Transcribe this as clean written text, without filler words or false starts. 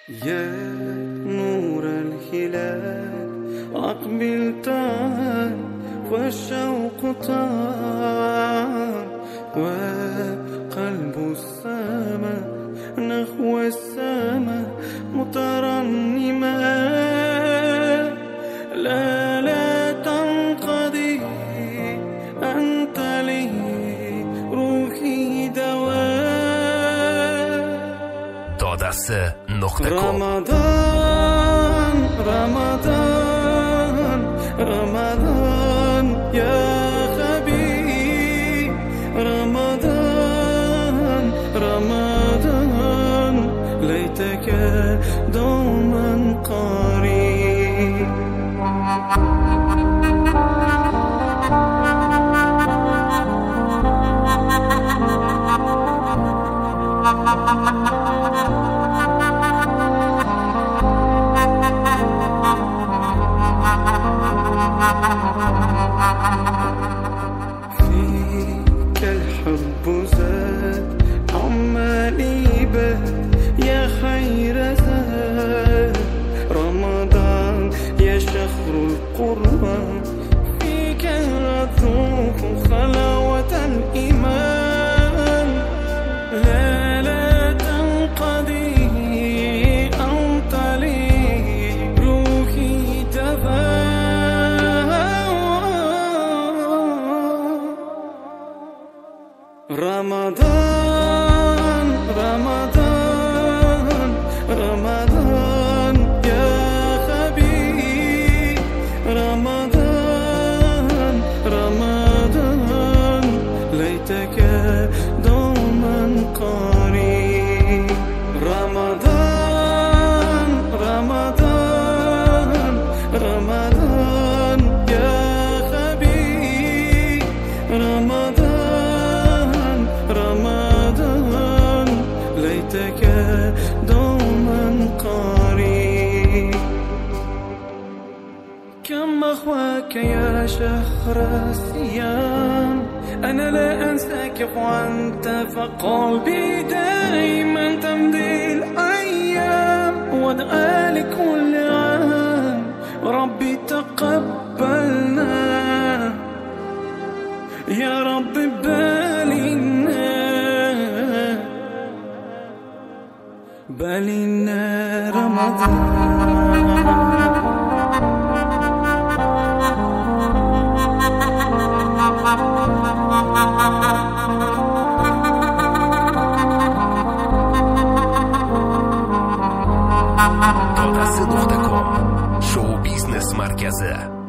يا نور الهلال أقبل تعال والشوق طال وقلب السماء نحو السماء مترنما لا تنقضي أنت لي روحي دواء رمضان رمضان رمضان يا حبيب رمضان رمضان ليتك دوما قريب فيك الحب زاد عمالي بات يا خير زاد رمضان يا شهر القرآن فيك أذوق خلاوة الإيمان لا تنقضي أنت لي روحي رمضان رمضان رمضان يا حبيب رمضان رمضان ليتك دوما قريب رمضان رمضان رمضان يا حبيب رمضان رمضان ليتك دوما قريب كم أخواك يا شهر الصيام أنا لا أنساك وأنت فقلبي دائما تمضي الأيام وادعى لكل عام ربي تقبلنا يا رب بالنا رمضان Dodası.com Show Business Merkezi